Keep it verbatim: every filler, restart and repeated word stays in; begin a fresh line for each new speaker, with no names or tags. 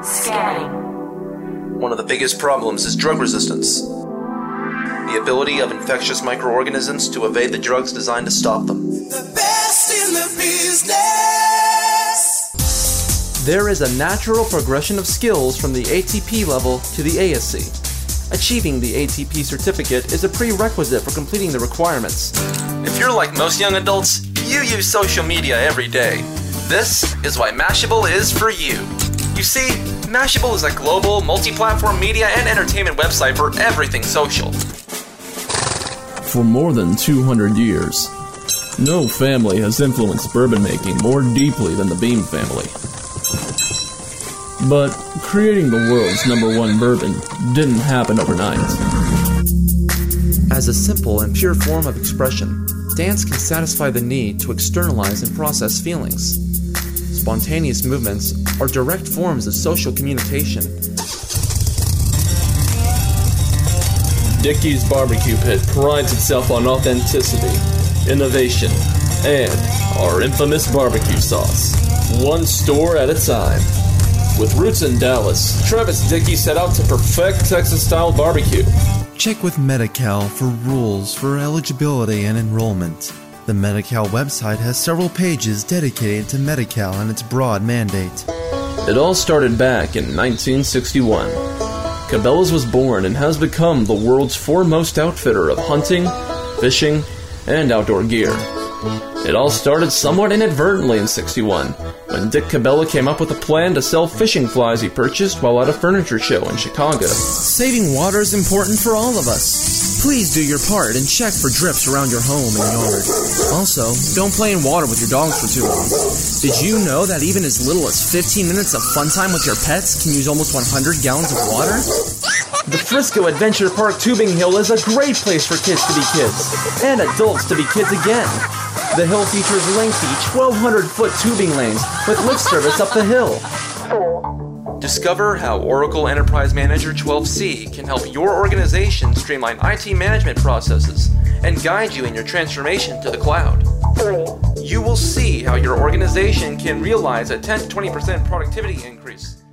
Scanning.
One of the biggest problems is drug resistance. The ability of infectious microorganisms to evade the drugs designed to stop them.
The best in the business.
There is a natural progression of skills from the A T P level to the A S C. Achieving the A T P certificate is a prerequisite for completing the requirements.
If you're like most young adults, you use social media every day. This is why Mashable is for you. You see, Mashable is a global, multi-platform media and entertainment website for everything social.
For more than two hundred years, no family has influenced bourbon making more deeply than the Beam family. But creating the world's number one bourbon didn't happen overnight.
As a simple and pure form of expression, dance can satisfy the need to externalize and process feelings. Spontaneous movements are direct forms of social communication.
Dickey's Barbecue Pit prides itself on authenticity, innovation, and our infamous barbecue sauce. One store at a time. With roots in Dallas, Travis Dickey set out to perfect Texas-style barbecue.
Check with Medi-Cal for rules for eligibility and enrollment. The Medi-Cal website has several pages dedicated to Medi-Cal and its broad mandate.
It all started back in nineteen sixty-one. Cabela's was born and has become the world's foremost outfitter of hunting, fishing, and outdoor gear. It all started somewhat inadvertently in sixty-one, when Dick Cabela came up with a plan to sell fishing flies he purchased while at a furniture show in Chicago.
Saving water is important for all of us. Please do your part and check for drips around your home and yard. Also, don't play in water with your dogs for too long. Did you know that even as little as fifteen minutes of fun time with your pets can use almost one hundred gallons of water?
The Frisco Adventure Park Tubing Hill is a great place for kids to be kids, and adults to be kids again. The hill features lengthy twelve hundred foot tubing lanes with lift service up the hill.
Discover how Oracle Enterprise Manager twelve C can help your organization streamline I T management processes and guide you in your transformation to the cloud. You will see how your organization can realize a ten to twenty percent productivity increase.